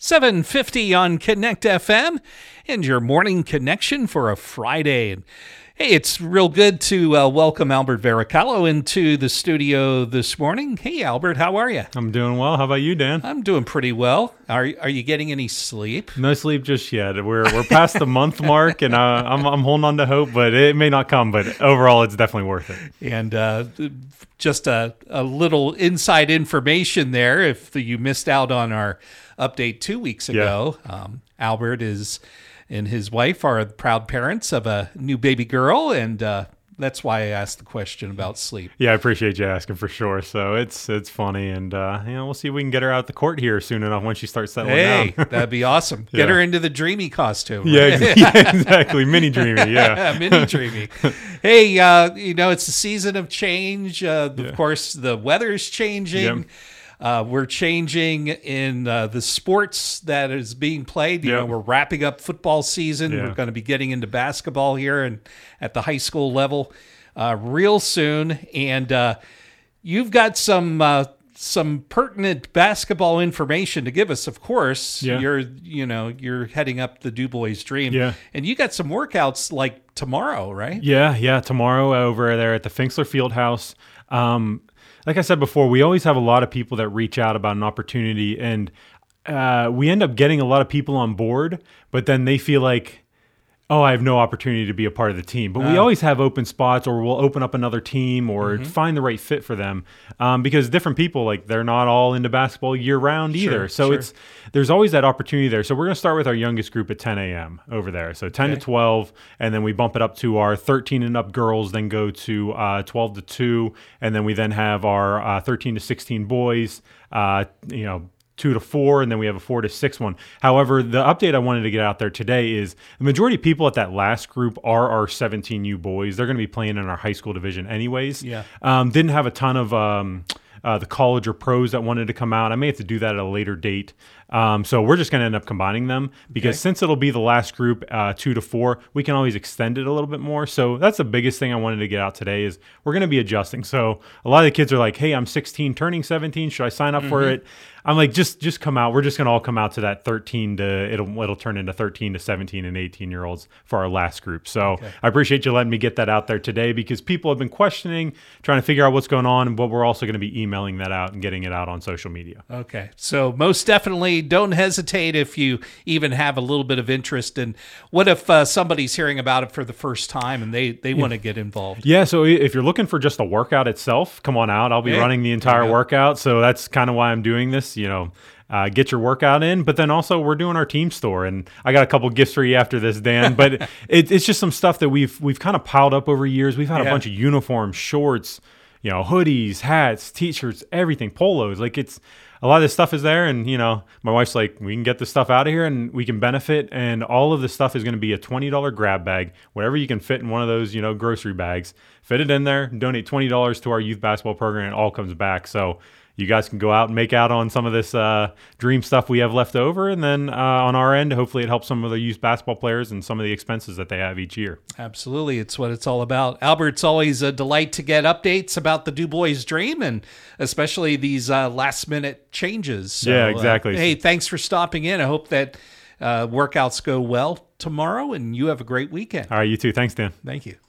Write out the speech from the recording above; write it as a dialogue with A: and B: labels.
A: 750 on Connect FM and your morning connection for a Friday. And hey, it's real good to welcome Albert Varicallo into the studio this morning. Hey, Albert, how are you?
B: I'm doing well. How about you, Dan?
A: I'm doing pretty well. Are you getting any sleep?
B: No sleep just yet. We're past the month mark, and I'm holding on to hope, but it may not come. But overall, it's definitely worth it.
A: And just a little inside information there. If you missed out on our update 2 weeks ago, Albert and his wife are the proud parents of a new baby girl, and that's why I asked the question about sleep.
B: Yeah, I appreciate you asking for sure. So it's funny, and we'll see if we can get her out the court here soon enough when she starts settling down.
A: Hey, that'd be awesome. Get her into the Dreamy costume.
B: Right? Yeah, exactly. Mini Dreamy, yeah.
A: Mini Dreamy. Hey, it's the season of change. Of course, the weather's changing. We're changing in the sports that is being played. We're wrapping up football season. We're going to be getting into basketball here and at the high school level real soon. And you've got some pertinent basketball information to give us. Of course, you're heading up the Du Bois Dream, and you got some workouts like tomorrow, right?
B: Yeah, tomorrow over there at the Finksler Fieldhouse. Like I said before, we always have a lot of people that reach out about an opportunity, and we end up getting a lot of people on board, but then they feel like, oh, I have no opportunity to be a part of the team. But we always have open spots, or we'll open up another team or find the right fit for them, because different people, like, they're not all into basketball year-round either. So there's always that opportunity there. So we're going to start with our youngest group at 10 a.m. over there. So 10 to 12, and then we bump it up to our 13 and up girls, then go to 12 to 2, and then we then have our 13 to 16 boys, 2 to 4, and then we have a 4 to 6 one. However, the update I wanted to get out there today is the majority of people at that last group are our 17U boys. They're going to be playing in our high school division anyways. Didn't have a ton of the college or pros that wanted to come out. I may have to do that at a later date. So we're just going to end up combining them because since it'll be the last group, 2 to 4, we can always extend it a little bit more. So that's the biggest thing I wanted to get out today is we're going to be adjusting. So a lot of the kids are like, hey, I'm 16, turning 17. Should I sign up for it? I'm like, just come out. We're just going to all come out to that 13 to, it'll turn into 13 to 17 and 18-year-olds for our last group. So I appreciate you letting me get that out there today because people have been questioning, trying to figure out what's going on, but we're also going to be emailing that out and getting it out on social media.
A: Okay. So most definitely don't hesitate if you even have a little bit of interest. And what if somebody's hearing about it for the first time and they want to get involved?
B: Yeah. So if you're looking for just a workout itself, come on out. I'll be running the entire workout. So that's kind of why I'm doing this. Get your workout in, but then also we're doing our team store, and I got a couple gifts for you after this, Dan. But it's just some stuff that we've kind of piled up over years. We've had a bunch of uniforms, shorts, hoodies, hats, t-shirts, everything, polos. Like it's a lot of this stuff is there, and my wife's like, we can get this stuff out of here, and we can benefit. And all of this stuff is going to be a $20 grab bag, whatever you can fit in one of those grocery bags. Fit it in there, donate $20 to our youth basketball program, and it all comes back. So you guys can go out and make out on some of this dream stuff we have left over. And then on our end, hopefully it helps some of the youth basketball players and some of the expenses that they have each year.
A: Absolutely. It's what it's all about. Albert, it's always a delight to get updates about the Du Bois Dream and especially these last minute changes. So,
B: yeah, exactly.
A: Hey, thanks for stopping in. I hope that workouts go well tomorrow and you have a great weekend.
B: All right, you too. Thanks, Dan.
A: Thank you.